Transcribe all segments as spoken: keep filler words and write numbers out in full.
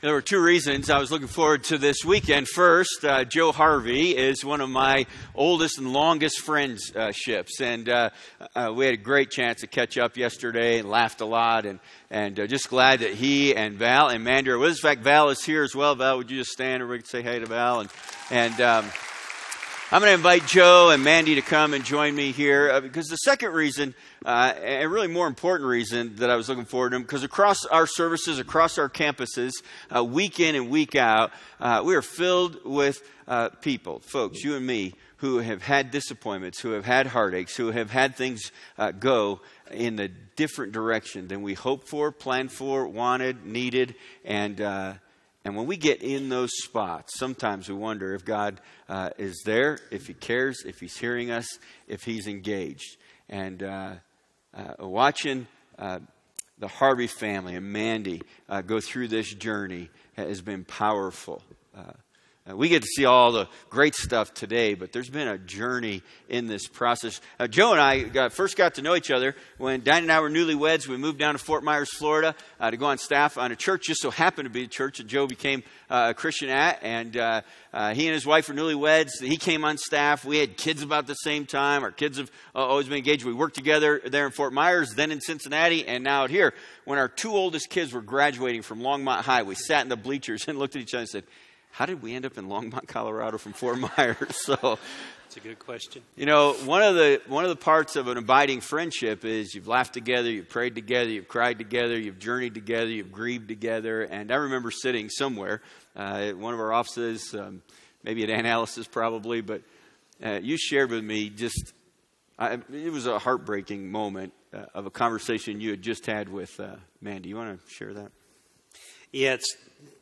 There were two reasons I was looking forward to this weekend. First, uh, Joe Harvey is one of my oldest and longest friendships, and uh, uh, we had a great chance to catch up yesterday and laughed a lot, and and uh, just glad that he and Val and Mandy are with us. In fact, Val is here as well. Val, would you just stand and we can say hey to Val? And and um, I'm going to invite Joe and Mandy to come and join me here uh, because the second reason, uh, and really more important reason that I was looking forward to them, because across our services, across our campuses, uh, week in and week out, uh, we are filled with uh, people, folks, you and me, who have had disappointments, who have had heartaches, who have had things uh, go in a different direction than we hoped for, planned for, wanted, needed, and uh And when we get in those spots, sometimes we wonder if God uh, is there, if He cares, if He's hearing us, if He's engaged. And uh, uh, watching uh, the Harvey family and Mandy uh, go through this journey has been powerful. Uh, Uh, we get to see all the great stuff today, but there's been a journey in this process. Uh, Joe and I got, first got to know each other when Diane and I were newlyweds. We moved down to Fort Myers, Florida, uh, to go on staff on a church. Just so happened to be the church that Joe became uh, a Christian at. And uh, uh, he and his wife were newlyweds. He came on staff. We had kids about the same time. Our kids have uh, always been engaged. We worked together there in Fort Myers, then in Cincinnati, and now out here. When our two oldest kids were graduating from Longmont High, we sat in the bleachers and looked at each other and said, how did we end up in Longmont, Colorado from Fort Myers? So, that's a good question. You know, one of the one of the parts of an abiding friendship is you've laughed together, you've prayed together, you've cried together, you've journeyed together, you've grieved together. And I remember sitting somewhere uh, at one of our offices, um, maybe at Aunt Alice's probably, but uh, you shared with me just, I, it was a heartbreaking moment uh, of a conversation you had just had with uh, Mandy. You want to share that? Yeah, it's,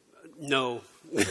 no.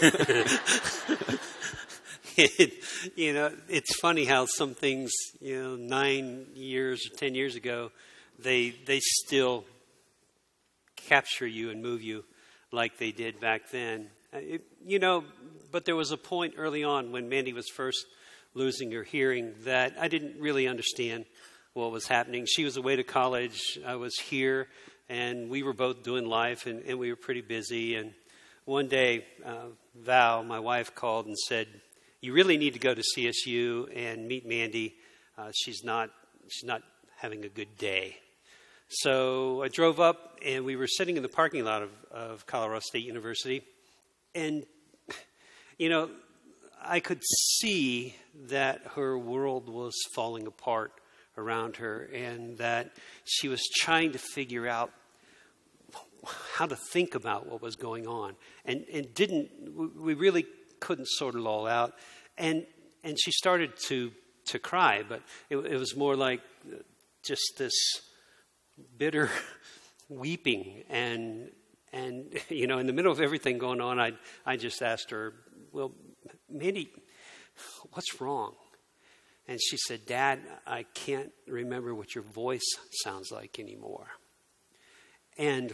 it, you know, it's funny how some things, you know, nine years or ten years ago, they they still capture you and move you like they did back then. It, you know, but there was a point early on when Mandy was first losing her hearing that I didn't really understand what was happening. She was away to college. I was here, and we were both doing life, and, and we were pretty busy. And one day, uh, Val, my wife, called and said, "You really need to go to C S U and meet Mandy. Uh, she's not she's not having a good day." So I drove up, and we were sitting in the parking lot of, of Colorado State University. And, you know, I could see that her world was falling apart around her and that she was trying to figure out how to think about what was going on, and and didn't we really couldn't sort it all out, and and she started to to cry, but it, it was more like just this bitter weeping, and and you know, in the middle of everything going on, I I just asked her, "Well, Mandy, what's wrong?" And she said, "Dad, I can't remember what your voice sounds like anymore." And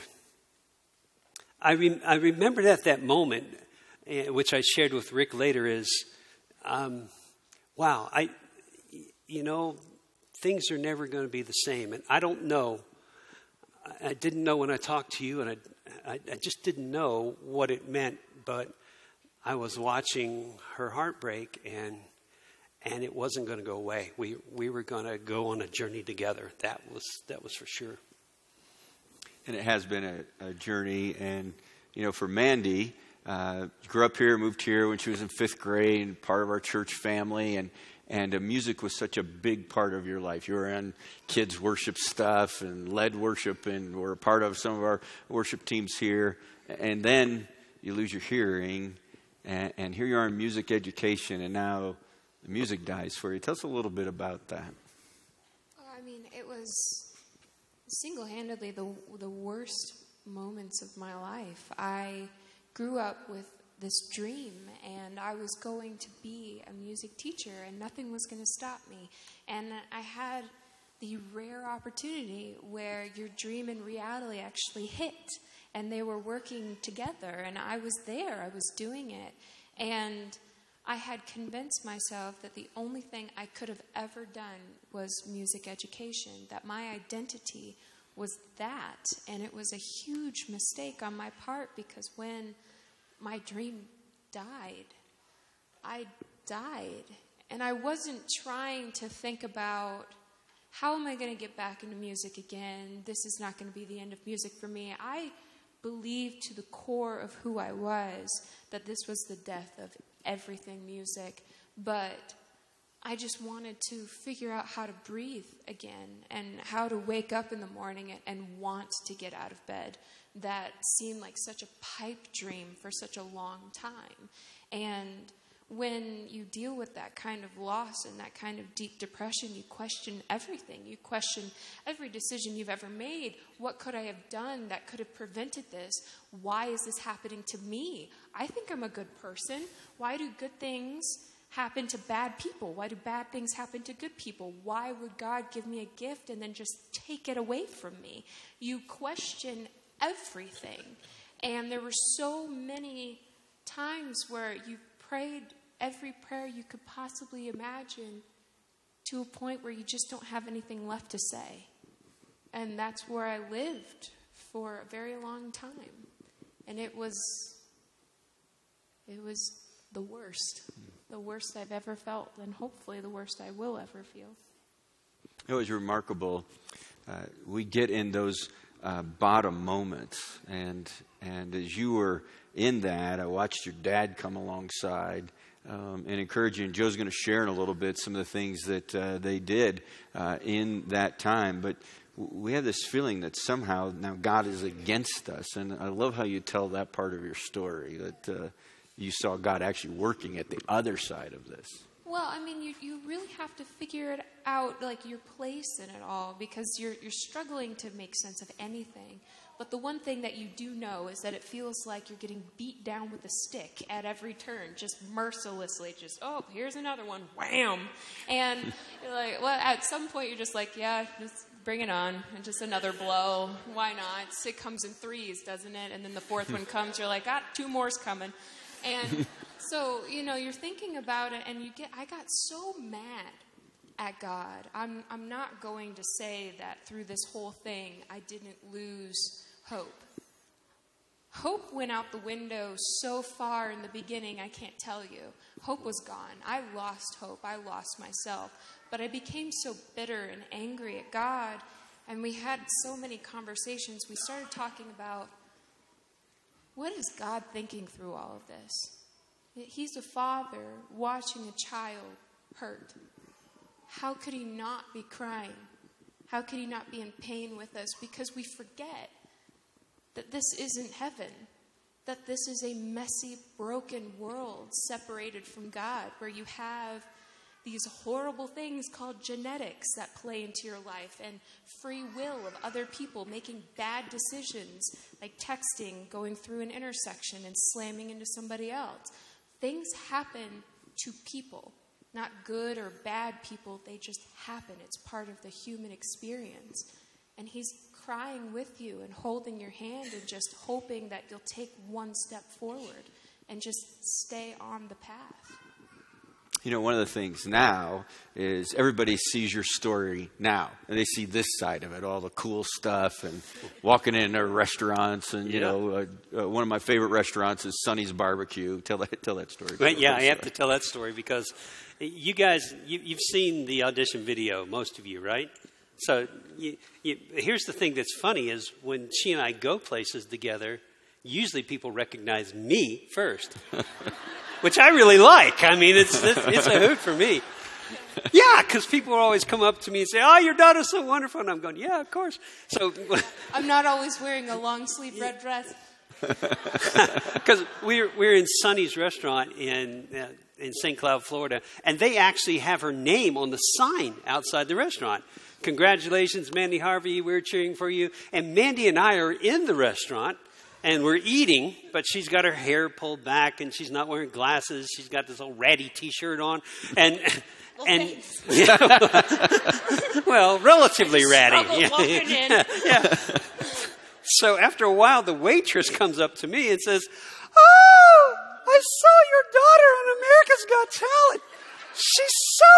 I, re- I remembered at that moment, uh, which I shared with Rick later, is, um, wow, I, you know, things are never going to be the same. And I don't know. I, I didn't know when I talked to you, and I, I, I just didn't know what it meant. But I was watching her heartbreak, and and it wasn't going to go away. We we were going to go on a journey together. That was that was for sure. And it has been a, a journey. And, you know, for Mandy, uh, grew up here, moved here when she was in fifth grade, and part of our church family. And, and uh, music was such a big part of your life. You were in kids' worship stuff and led worship and were a part of some of our worship teams here. And then you lose your hearing. And, and here you are in music education. And now the music dies for you. Tell us a little bit about that. Well, I mean, it was single-handedly the the worst moments of my life. I grew up with this dream, and I was going to be a music teacher, and nothing was going to stop me. And I had the rare opportunity where your dream and reality actually hit, and they were working together, and I was there. I was doing it. And I had convinced myself that the only thing I could have ever done was music education, that my identity was that. And it was a huge mistake on my part, because when my dream died. I died. And I wasn't trying to think about, how am I going to get back into music again? This is not going to be the end of music for me. I believed to the core of who I was that this was the death of everything music. But I just wanted to figure out how to breathe again and how to wake up in the morning and want to get out of bed. That seemed like such a pipe dream for such a long time. And when you deal with that kind of loss and that kind of deep depression, you question everything. You question every decision you've ever made. What could I have done that could have prevented this? Why is this happening to me? I think I'm a good person. Why do good things happen to bad people? Why do bad things happen to good people? Why would God give me a gift and then just take it away from me? You question everything. And there were so many times where you prayed every prayer you could possibly imagine to a point where you just don't have anything left to say. And that's where I lived for a very long time. And it was, it was the worst. The worst I've ever felt, and hopefully the worst I will ever feel. It was remarkable. Uh, we get in those uh, bottom moments, and and as you were in that, I watched your dad come alongside um, and encourage you. And Joe's going to share in a little bit some of the things that uh, they did uh, in that time. But we have this feeling that somehow now God is against us, and I love how you tell that part of your story, that uh, you saw God actually working at the other side of this. Well, I mean, you, you really have to figure it out, like your place in it all, because you're you're struggling to make sense of anything. But the one thing that you do know is that it feels like you're getting beat down with a stick at every turn, just mercilessly, just, oh, here's another one, wham. And you're like, well, at some point you're just like, yeah, just bring it on, and just another blow. Why not? It comes in threes, doesn't it? And then the fourth one comes, you're like, ah, two more's coming. And so, you know, you're thinking about it, and you get, I got so mad at God. I'm, I'm not going to say that through this whole thing, I didn't lose hope. Hope went out the window so far in the beginning, I can't tell you. Hope was gone. I lost hope. I lost myself. But I became so bitter and angry at God, and we had so many conversations. We started talking about, what is God thinking through all of this? He's a father watching a child hurt. How could he not be crying? How could he not be in pain with us? Because we forget that this isn't heaven, that this is a messy, broken world separated from God, where you have these horrible things called genetics that play into your life, and free will of other people making bad decisions, like texting, going through an intersection and slamming into somebody else. Things happen to people, not good or bad people. They just happen. It's part of the human experience. And he's crying with you and holding your hand and just hoping that you'll take one step forward and just stay on the path. You know, one of the things now is everybody sees your story now, and they see this side of it, all the cool stuff, and walking in their restaurants. And you yeah. know, uh, uh, one of my favorite restaurants is Sonny's Barbecue. Tell that, tell that story. Right, yeah, I have to tell that story because you guys, you, you've seen the audition video, most of you, right? So you, you, here's the thing that's funny is when she and I go places together, usually people recognize me first. Which I really like. I mean, it's it's, it's a hoot for me. Yeah, because people will always come up to me and say, oh, your daughter's so wonderful. And I'm going, yeah, of course. So I'm not always wearing a long-sleeve red dress. Because we're, we're in Sonny's restaurant in, uh, in Saint Cloud, Florida, and they actually have her name on the sign outside the restaurant. Congratulations, Mandy Harvey, we're cheering for you. And Mandy and I are in the restaurant. And we're eating, but she's got her hair pulled back, and she's not wearing glasses. She's got this old ratty T-shirt on, and well, and yeah, well, relatively ratty. Yeah. Yeah. Yeah. So after a while, the waitress comes up to me and says, "Oh, I saw your daughter on America's Got Talent. She's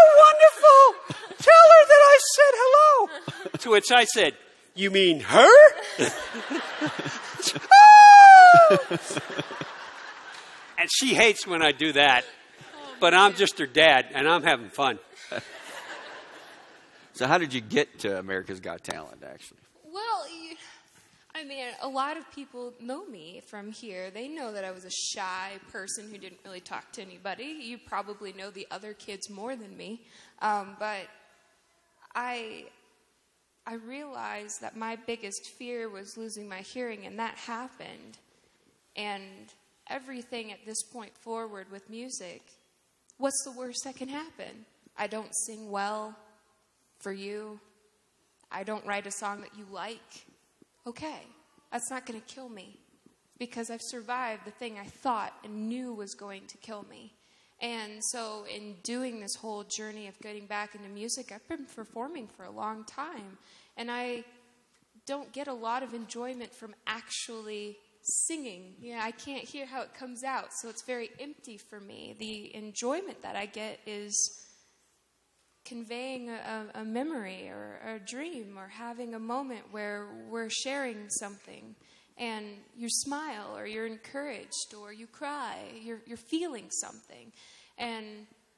so wonderful. Tell her that I said hello." To which I said, "You mean her?" Oh! she hates when I do that. But I'm just her dad, and I'm having fun. So how did you get to America's Got Talent, actually? Well, you, I mean, a lot of people know me from here. They know that I was a shy person who didn't really talk to anybody. You probably know the other kids more than me. Um, but I, I realized that my biggest fear was losing my hearing, and that happened. And everything at this point forward with music, what's the worst that can happen? I don't sing well for you. I don't write a song that you like. Okay, that's not going to kill me because I've survived the thing I thought and knew was going to kill me. And so in doing this whole journey of getting back into music, I've been performing for a long time. And I don't get a lot of enjoyment from actually singing. Yeah, I can't hear how it comes out, so it's very empty for me. The enjoyment that I get is conveying a, a memory or, or a dream or having a moment where we're sharing something and you smile or you're encouraged or you cry, you're, you're feeling something. And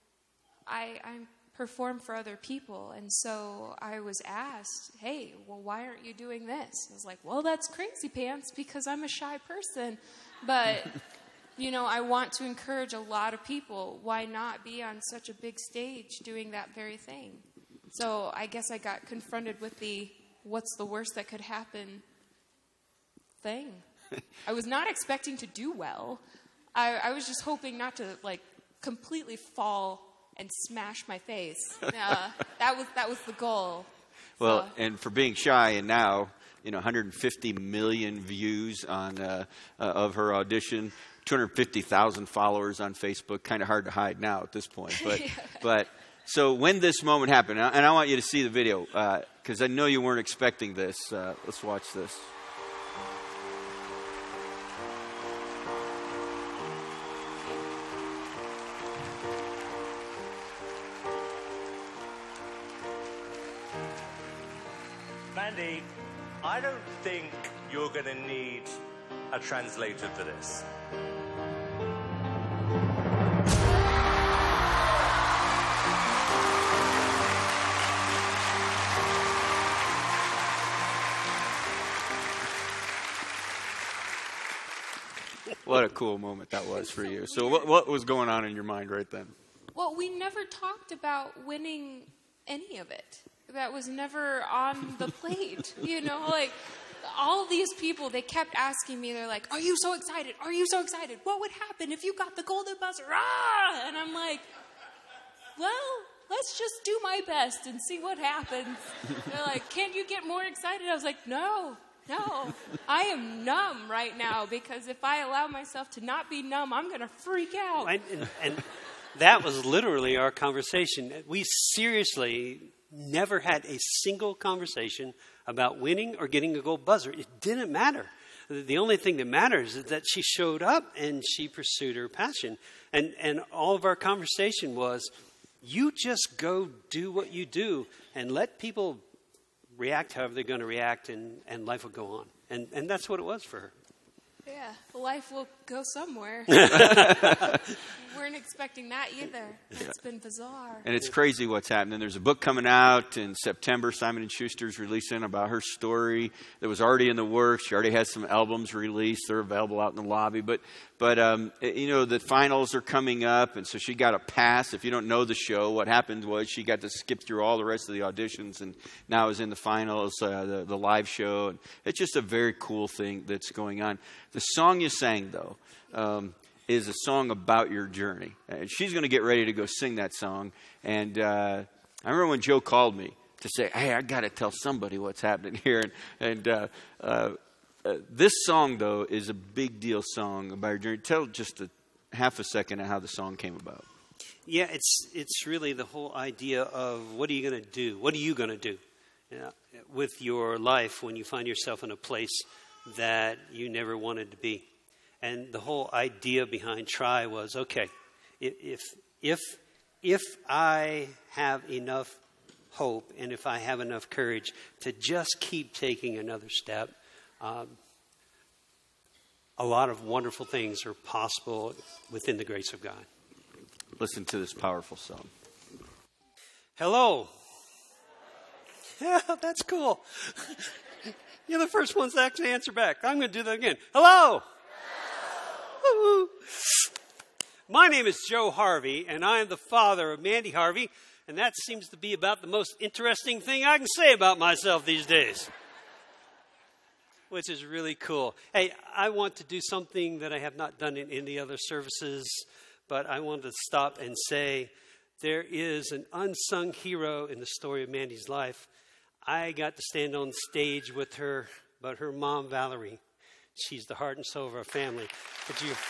I, I perform for other people, and so I was asked, hey, well, why aren't you doing this? I was like, well, that's crazy pants because I'm a shy person, but you know, I want to encourage a lot of people. Why not be on such a big stage doing that very thing? So I guess I got confronted with the what's the worst that could happen thing. I was not expecting to do well. I, I was just hoping not to like completely fall and smash my face. Uh, that was that was the goal. Well, so. And for being shy, and now you know, one hundred fifty million views on uh, uh, of her audition, two hundred fifty thousand followers on Facebook. Kind of hard to hide now at this point. But yeah. but so when this moment happened, and I want you to see the video because uh, I know you weren't expecting this. Uh, let's watch this. Mandy, I don't think you're going to need a translator for this. What a cool moment that was for you. So what, what was going on in your mind right then? Well, we never talked about winning any of it. That was never on the plate. You know, like all these people, they kept asking me, they're like, are you so excited? Are you so excited? What would happen if you got the golden buzzer? Ah! And I'm like, well, let's just do my best and see what happens. They're like, can't you get more excited? I was like, no, no. I am numb right now because if I allow myself to not be numb, I'm going to freak out. And, and, and that was literally our conversation. We seriously never had a single conversation about winning or getting a gold buzzer. It didn't matter. The only thing that matters is that she showed up and she pursued her passion. And and all of our conversation was, you just go do what you do and let people react however they're going to react, and, and life will go on. And and that's what it was for her. Yeah, life will go somewhere. Weren't expecting that either. It's been bizarre. And it's crazy what's happening. There's a book coming out in September. Simon and Schuster's releasing about her story that was already in the works. She already has some albums released. They're available out in the lobby. But, but um, you know, the finals are coming up, and so she got a pass. If you don't know the show, what happened was she got to skip through all the rest of the auditions, and now is in the finals, uh, the, the live show. And it's just a very cool thing that's going on. The song you sang, though, um, is a song about your journey. And she's going to get ready to go sing that song. And uh, I remember when Joe called me to say, hey, I got to tell somebody what's happening here. And, and uh, uh, uh, this song, though, is a big deal song about your journey. Tell just a half a second of how the song came about. Yeah, it's it's really the whole idea of what are you going to do? What are you going to do you know, with your life when you find yourself in a place that you never wanted to be? And the whole idea behind Try was, okay, if if if I have enough hope and if I have enough courage to just keep taking another step, um, a lot of wonderful things are possible within the grace of God. Listen to this powerful song. Hello. Yeah, that's cool. You're the first ones to actually answer back. I'm going to do that again. Hello. Hello. My name is Joe Harvey, and I am the father of Mandy Harvey, and that seems to be about the most interesting thing I can say about myself these days, which is really cool. Hey, I want to do something that I have not done in any other services, but I want to stop and say there is an unsung hero in the story of Mandy's life. I got to stand on stage with her, but her mom, Valerie, she's the heart and soul of our family. Could you...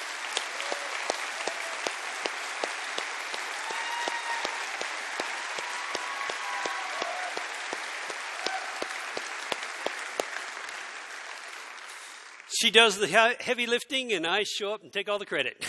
She does the heavy lifting, and I show up and take all the credit.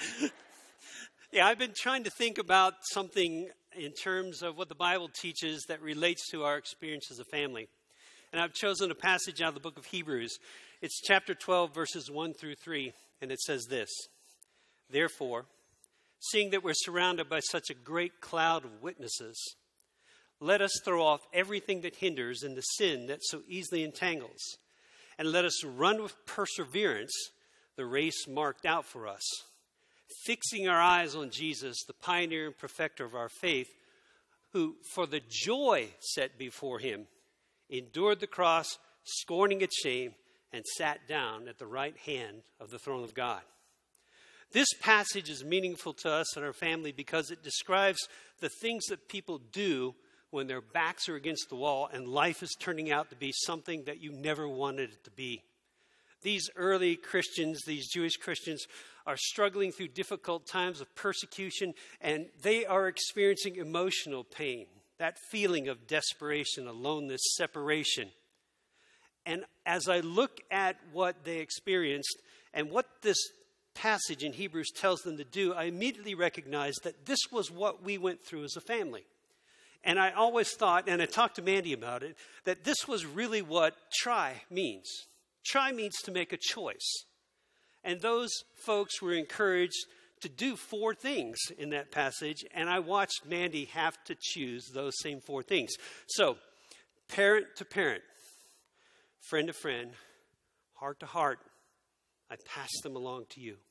Yeah, I've been trying to think about something in terms of what the Bible teaches that relates to our experience as a family. And I've chosen a passage out of the book of Hebrews. It's chapter twelve, verses one through three, and it says this. Therefore, seeing that we're surrounded by such a great cloud of witnesses, let us throw off everything that hinders and the sin that so easily entangles. And let us run with perseverance the race marked out for us, fixing our eyes on Jesus, the pioneer and perfecter of our faith, who, for the joy set before him, endured the cross, scorning its shame, and sat down at the right hand of the throne of God. This passage is meaningful to us and our family because it describes the things that people do when their backs are against the wall and life is turning out to be something that you never wanted it to be. These early Christians, these Jewish Christians, are struggling through difficult times of persecution, and they are experiencing emotional pain, that feeling of desperation, aloneness, separation. And as I look at what they experienced and what this passage in Hebrews tells them to do, I immediately recognize that this was what we went through as a family. And I always thought, and I talked to Mandy about it, that this was really what try means. Try means to make a choice. And those folks were encouraged to do four things in that passage, and I watched Mandy have to choose those same four things. So, parent to parent, friend to friend, heart to heart, I pass them along to you.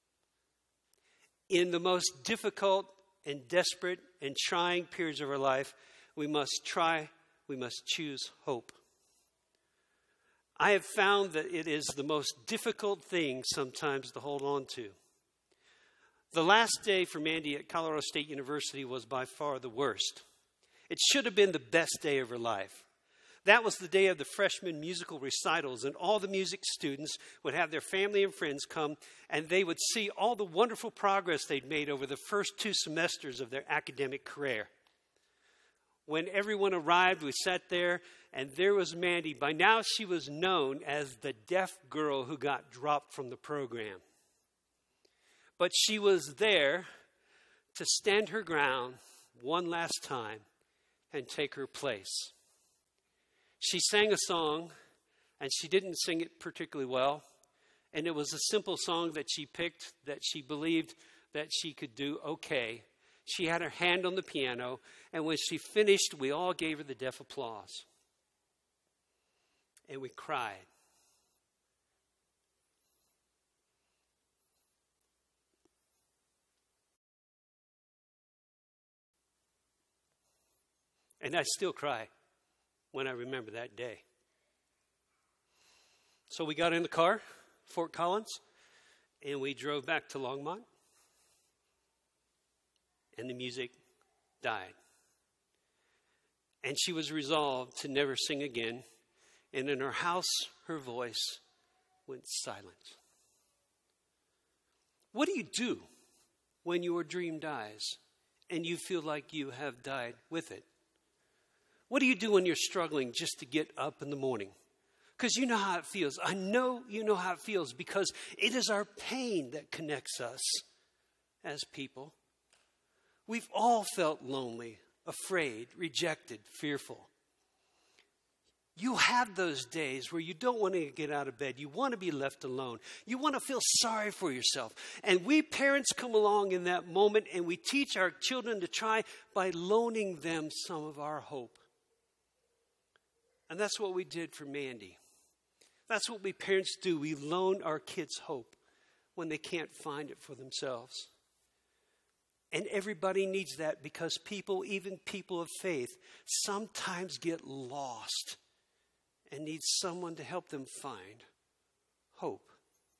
In the most difficult and desperate and trying periods of our life, we must try, we must choose hope. I have found that it is the most difficult thing sometimes to hold on to. The last day for Mandy at Colorado State University was by far the worst. It should have been the best day of her life. That was the day of the freshman musical recitals, and all the music students would have their family and friends come, and they would see all the wonderful progress they'd made over the first two semesters of their academic career. When everyone arrived, we sat there, and there was Mandy. By now, she was known as the deaf girl who got dropped from the program. But she was there to stand her ground one last time and take her place. She sang a song, and she didn't sing it particularly well. And it was a simple song that she picked that she believed that she could do okay. She had her hand on the piano, and when she finished, we all gave her the deaf applause. And we cried. And I still cry when I remember that day. So we got in the car, Fort Collins, and we drove back to Longmont. And the music died. And she was resolved to never sing again. And in her house, her voice went silent. What do you do when your dream dies and you feel like you have died with it? What do you do when you're struggling just to get up in the morning? Because you know how it feels. I know you know how it feels because it is our pain that connects us as people. We've all felt lonely, afraid, rejected, fearful. You have those days where you don't want to get out of bed. You want to be left alone. You want to feel sorry for yourself. And we parents come along in that moment and we teach our children to try by loaning them some of our hope. And that's what we did for Mandy. That's what we parents do. We loan our kids hope when they can't find it for themselves. And everybody needs that because people, even people of faith, sometimes get lost and need someone to help them find hope.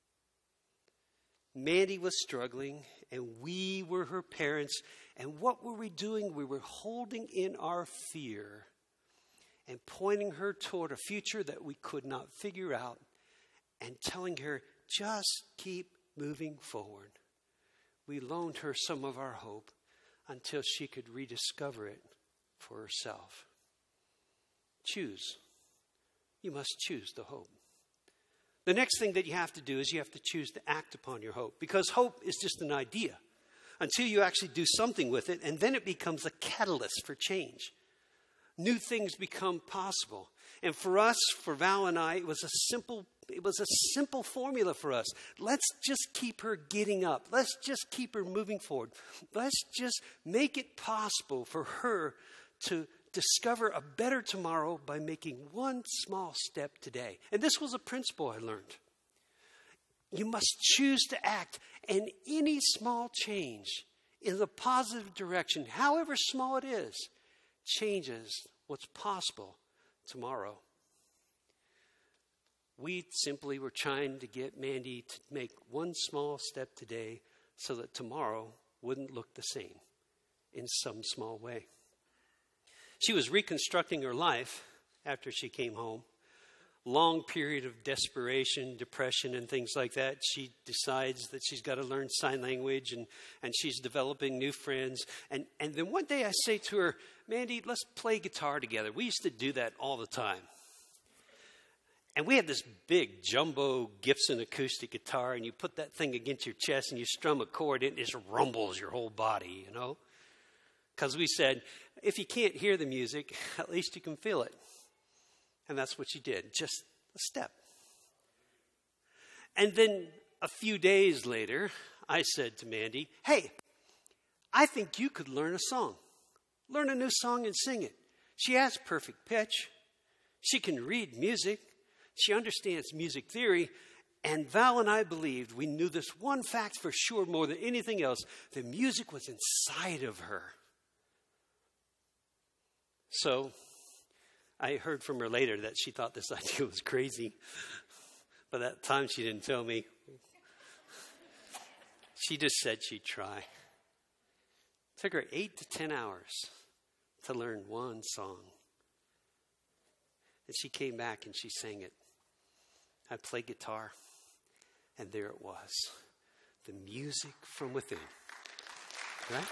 Mandy was struggling, and we were her parents. And what were we doing? We were holding in our fear and pointing her toward a future that we could not figure out and telling her, just keep moving forward. We loaned her some of our hope until she could rediscover it for herself. Choose. You must choose the hope. The next thing that you have to do is you have to choose to act upon your hope, because hope is just an idea until you actually do something with it, and then it becomes a catalyst for change. New things become possible. And for us, for Val and I, it was a simple it was a simple formula for us. Let's just keep her getting up. Let's just keep her moving forward. Let's just make it possible for her to discover a better tomorrow by making one small step today. And this was a principle I learned. You must choose to act, and any small change in the positive direction, however small it is, changes what's possible tomorrow. We simply were trying to get Mandy to make one small step today so that tomorrow wouldn't look the same in some small way. She was reconstructing her life after she came home. Long period of desperation, depression, and things like that. She decides that she's got to learn sign language, and, and she's developing new friends. And, and then one day I say to her, Mandy, let's play guitar together. We used to do that all the time. And we had this big jumbo Gibson acoustic guitar, and you put that thing against your chest and you strum a chord, and it just rumbles your whole body, you know. Because we said, if you can't hear the music, at least you can feel it. And that's what she did, just a step. And then a few days later, I said to Mandy, hey, I think you could learn a song. Learn a new song and sing it. She has perfect pitch. She can read music. She understands music theory. And Val and I believed, we knew this one fact for sure more than anything else, the music was inside of her. So I heard from her later that she thought this idea was crazy. But at that time, she didn't tell me. She just said she'd try. It took her eight to ten hours to learn one song. And she came back and she sang it. I played guitar, and there it was. The music from within. Right?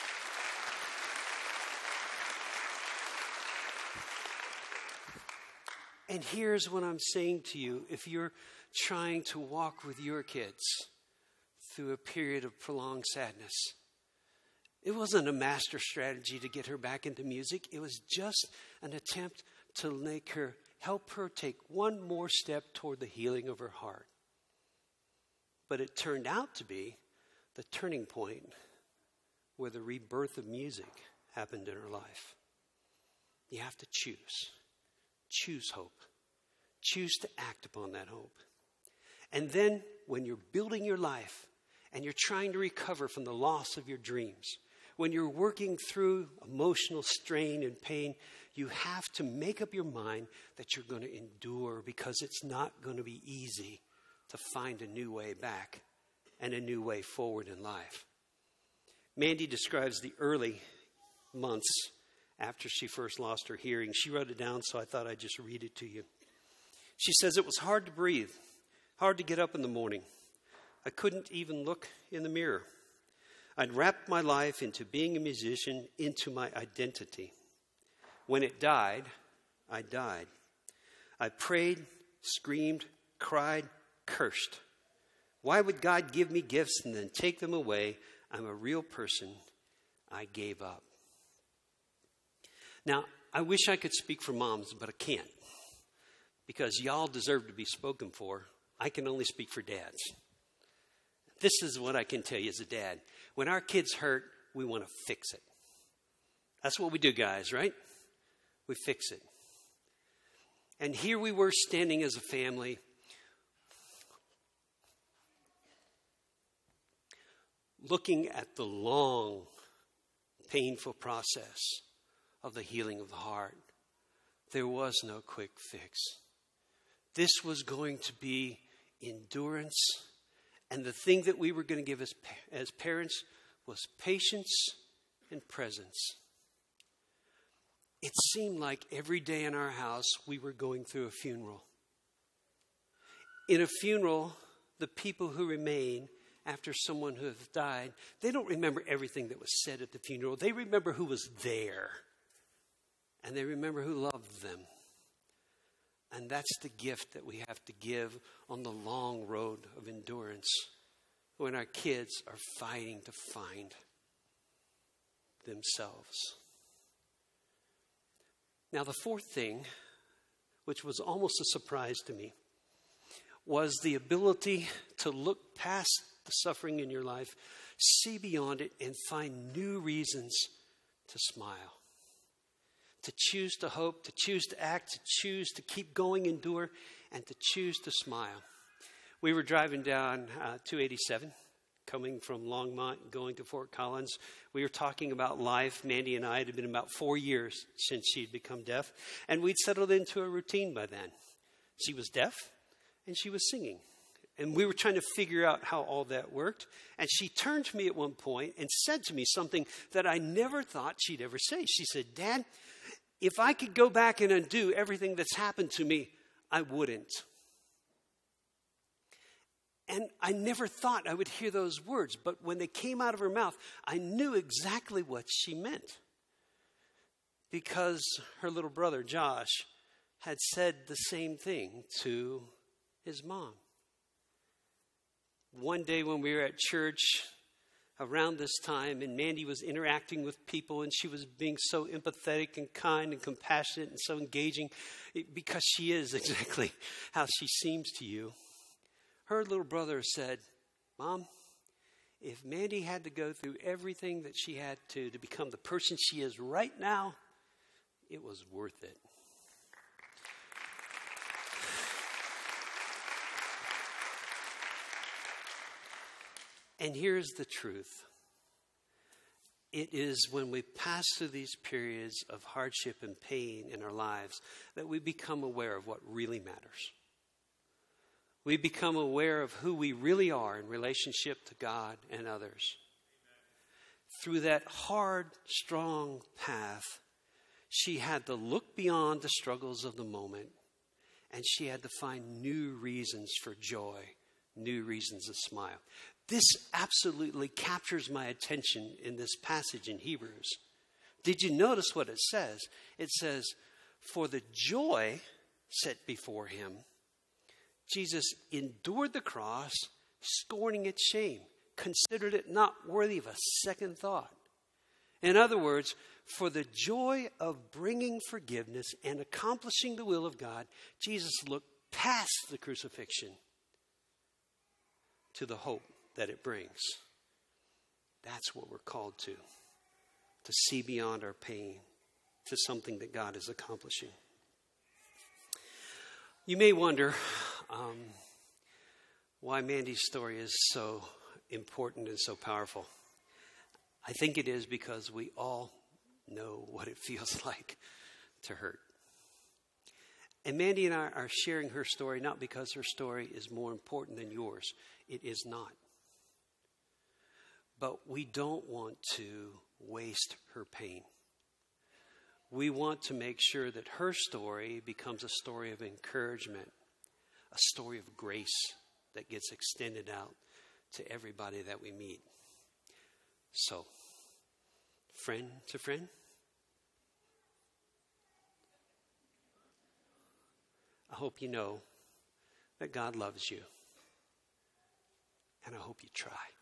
And here's what I'm saying to you. If you're trying to walk with your kids through a period of prolonged sadness, it wasn't a master strategy to get her back into music. It was just an attempt to make her, help her take one more step toward the healing of her heart. But it turned out to be the turning point where the rebirth of music happened in her life. You have to choose. Choose hope. Choose to act upon that hope. And then when you're building your life and you're trying to recover from the loss of your dreams, when you're working through emotional strain and pain, you have to make up your mind that you're going to endure, because it's not going to be easy to find a new way back and a new way forward in life. Mandy describes the early months after she first lost her hearing. She wrote it down, so I thought I'd just read it to you. She says, it was hard to breathe, hard to get up in the morning. I couldn't even look in the mirror. I'd wrapped my life into being a musician, into my identity. When it died, I died. I prayed, screamed, cried, cursed. Why would God give me gifts and then take them away? I'm a real person. I gave up. Now, I wish I could speak for moms, but I can't. because y'all deserve to be spoken for. I can only speak for dads. This is what I can tell you as a dad. When our kids hurt, we want to fix it. That's what we do, guys, right? We fix it. And here we were standing as a family, looking at the long, painful process of the healing of the heart. There was no quick fix. This was going to be endurance. And the thing that we were going to give as, as parents was patience and presence. It seemed like every day in our house we were going through a funeral. In a funeral, the people who remain after someone who has died, they don't remember everything that was said at the funeral. They remember who was there. And they remember who loved them. And that's the gift that we have to give on the long road of endurance when our kids are fighting to find themselves. Now, the fourth thing, which was almost a surprise to me, was the ability to look past the suffering in your life, see beyond it, and find new reasons to smile. To choose to hope, to choose to act, to choose to keep going, endure, and to choose to smile. We were driving down uh, two eighty-seven, coming from Longmont, going to Fort Collins. We were talking about life. Mandy and I, it had been about four years since she'd become deaf, and we'd settled into a routine by then. She was deaf, and she was singing. And we were trying to figure out how all that worked. And she turned to me at one point and said to me something that I never thought she'd ever say. She said, "Dad, if I could go back and undo everything that's happened to me, I wouldn't." And I never thought I would hear those words. But when they came out of her mouth, I knew exactly what she meant. Because her little brother, Josh, had said the same thing to his mom. One day when we were at church around this time, and Mandy was interacting with people, and she was being so empathetic and kind and compassionate and so engaging, because she is exactly how she seems to you. Her little brother said, "Mom, if Mandy had to go through everything that she had to to become the person she is right now, it was worth it." And here's the truth. It is when we pass through these periods of hardship and pain in our lives that we become aware of what really matters. We become aware of who we really are in relationship to God and others. Through that hard, strong path, she had to look beyond the struggles of the moment, and she had to find new reasons for joy, new reasons to smile. This absolutely captures my attention in this passage in Hebrews. Did you notice what it says? It says, "For the joy set before him, Jesus endured the cross, scorning its shame, considered it not worthy of a second thought." In other words, for the joy of bringing forgiveness and accomplishing the will of God, Jesus looked past the crucifixion to the hope that it brings. That's what we're called to, to see beyond our pain to something that God is accomplishing. You may wonder um, why Mandy's story is so important and so powerful. I think it is because we all know what it feels like to hurt. And Mandy and I are sharing her story not because her story is more important than yours. It is not. But we don't want to waste her pain. We want to make sure that her story becomes a story of encouragement, a story of grace that gets extended out to everybody that we meet. So, friend to friend, I hope you know that God loves you, and I hope you try.